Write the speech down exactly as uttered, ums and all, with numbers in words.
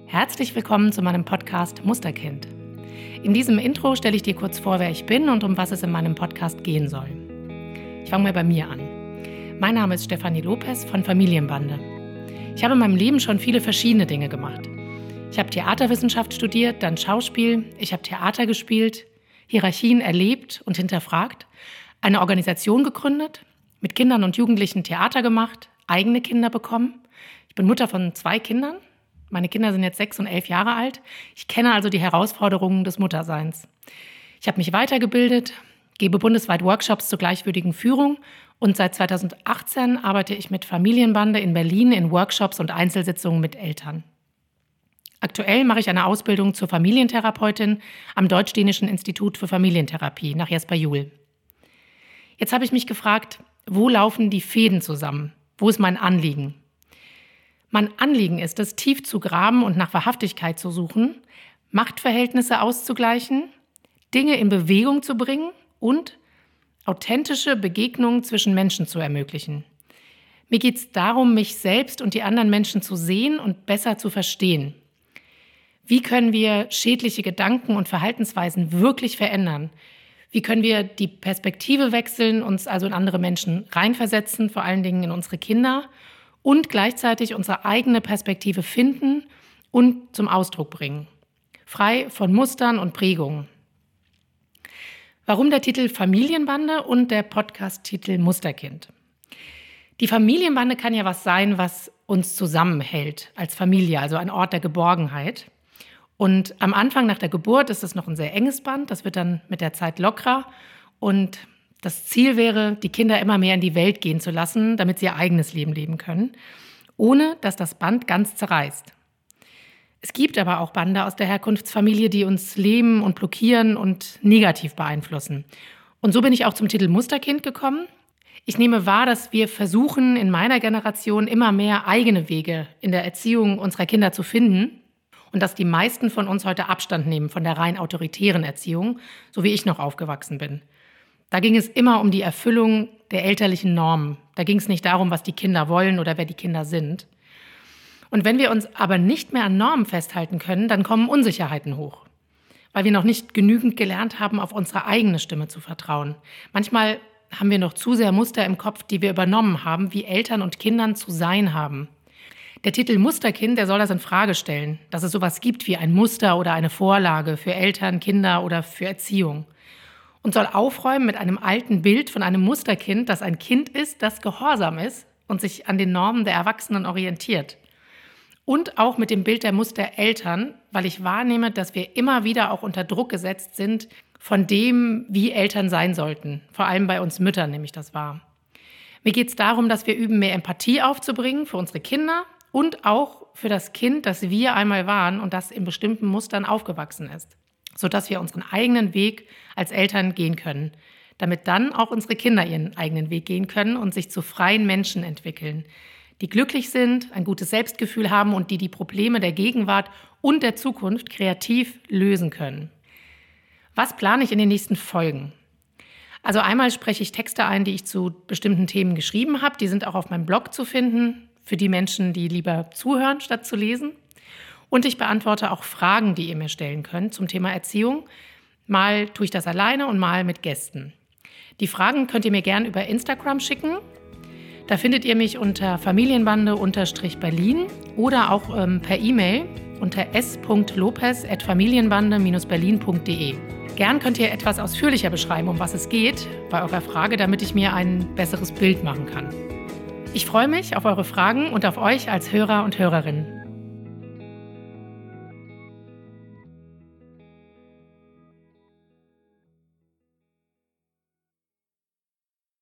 Herzlich willkommen zu meinem Podcast Musterkind. In diesem Intro stelle ich dir kurz vor, wer ich bin und um was es in meinem Podcast gehen soll. Ich fange mal bei mir an. Mein Name ist Stefanie Lopez von Familienbande. Ich habe in meinem Leben schon viele verschiedene Dinge gemacht. Ich habe Theaterwissenschaft studiert, dann Schauspiel, ich habe Theater gespielt, Hierarchien erlebt und hinterfragt, eine Organisation gegründet, mit Kindern und Jugendlichen Theater gemacht, eigene Kinder bekommen. Ich bin Mutter von zwei Kindern. Meine Kinder sind jetzt sechs und elf Jahre alt. Ich kenne also die Herausforderungen des Mutterseins. Ich habe mich weitergebildet, gebe bundesweit Workshops zur gleichwürdigen Führung und seit zweitausendachtzehn arbeite ich mit Familienbande in Berlin in Workshops und Einzelsitzungen mit Eltern. Aktuell mache ich eine Ausbildung zur Familientherapeutin am Deutsch-Dänischen Institut für Familientherapie nach Jesper Juhl. Jetzt habe ich mich gefragt, wo laufen die Fäden zusammen? Wo ist mein Anliegen? Mein Anliegen ist es, tief zu graben und nach Wahrhaftigkeit zu suchen, Machtverhältnisse auszugleichen, Dinge in Bewegung zu bringen und authentische Begegnungen zwischen Menschen zu ermöglichen. Mir geht es darum, mich selbst und die anderen Menschen zu sehen und besser zu verstehen. Wie können wir schädliche Gedanken und Verhaltensweisen wirklich verändern? Wie können wir die Perspektive wechseln, uns also in andere Menschen reinversetzen, vor allen Dingen in unsere Kinder, und gleichzeitig unsere eigene Perspektive finden und zum Ausdruck bringen. Frei von Mustern und Prägungen. Warum der Titel Familienbande und der Podcast-Titel Musterkind? Die Familienbande kann ja was sein, was uns zusammenhält als Familie, also ein Ort der Geborgenheit. Und am Anfang nach der Geburt ist es noch ein sehr enges Band, das wird dann mit der Zeit lockerer. Und das Ziel wäre, die Kinder immer mehr in die Welt gehen zu lassen, damit sie ihr eigenes Leben leben können, ohne dass das Band ganz zerreißt. Es gibt aber auch Bande aus der Herkunftsfamilie, die uns leben und blockieren und negativ beeinflussen. Und so bin ich auch zum Titel Musterkind gekommen. Ich nehme wahr, dass wir versuchen, in meiner Generation immer mehr eigene Wege in der Erziehung unserer Kinder zu finden und dass die meisten von uns heute Abstand nehmen von der rein autoritären Erziehung, so wie ich noch aufgewachsen bin. Da ging es immer um die Erfüllung der elterlichen Normen. Da ging es nicht darum, was die Kinder wollen oder wer die Kinder sind. Und wenn wir uns aber nicht mehr an Normen festhalten können, dann kommen Unsicherheiten hoch, weil wir noch nicht genügend gelernt haben, auf unsere eigene Stimme zu vertrauen. Manchmal haben wir noch zu sehr Muster im Kopf, die wir übernommen haben, wie Eltern und Kindern zu sein haben. Der Titel Musterkind, der soll das in Frage stellen, dass es sowas gibt wie ein Muster oder eine Vorlage für Eltern, Kinder oder für Erziehung. Und soll aufräumen mit einem alten Bild von einem Musterkind, das ein Kind ist, das gehorsam ist und sich an den Normen der Erwachsenen orientiert. Und auch mit dem Bild der Mustereltern, weil ich wahrnehme, dass wir immer wieder auch unter Druck gesetzt sind von dem, wie Eltern sein sollten. Vor allem bei uns Müttern nehme ich das wahr. Mir geht es darum, dass wir üben, mehr Empathie aufzubringen für unsere Kinder und auch für das Kind, das wir einmal waren und das in bestimmten Mustern aufgewachsen ist, sodass wir unseren eigenen Weg als Eltern gehen können, damit dann auch unsere Kinder ihren eigenen Weg gehen können und sich zu freien Menschen entwickeln, die glücklich sind, ein gutes Selbstgefühl haben und die die Probleme der Gegenwart und der Zukunft kreativ lösen können. Was plane ich in den nächsten Folgen? Also einmal spreche ich Texte ein, die ich zu bestimmten Themen geschrieben habe. Die sind auch auf meinem Blog zu finden, für die Menschen, die lieber zuhören, statt zu lesen. Und ich beantworte auch Fragen, die ihr mir stellen könnt zum Thema Erziehung. Mal tue ich das alleine und mal mit Gästen. Die Fragen könnt ihr mir gerne über Instagram schicken. Da findet ihr mich unter familienbande-berlin oder auch ähm, per E-Mail unter s punkt lopez at familienbande dash berlin punkt de. Gern könnt ihr etwas ausführlicher beschreiben, um was es geht bei eurer Frage, damit ich mir ein besseres Bild machen kann. Ich freue mich auf eure Fragen und auf euch als Hörer und Hörerin.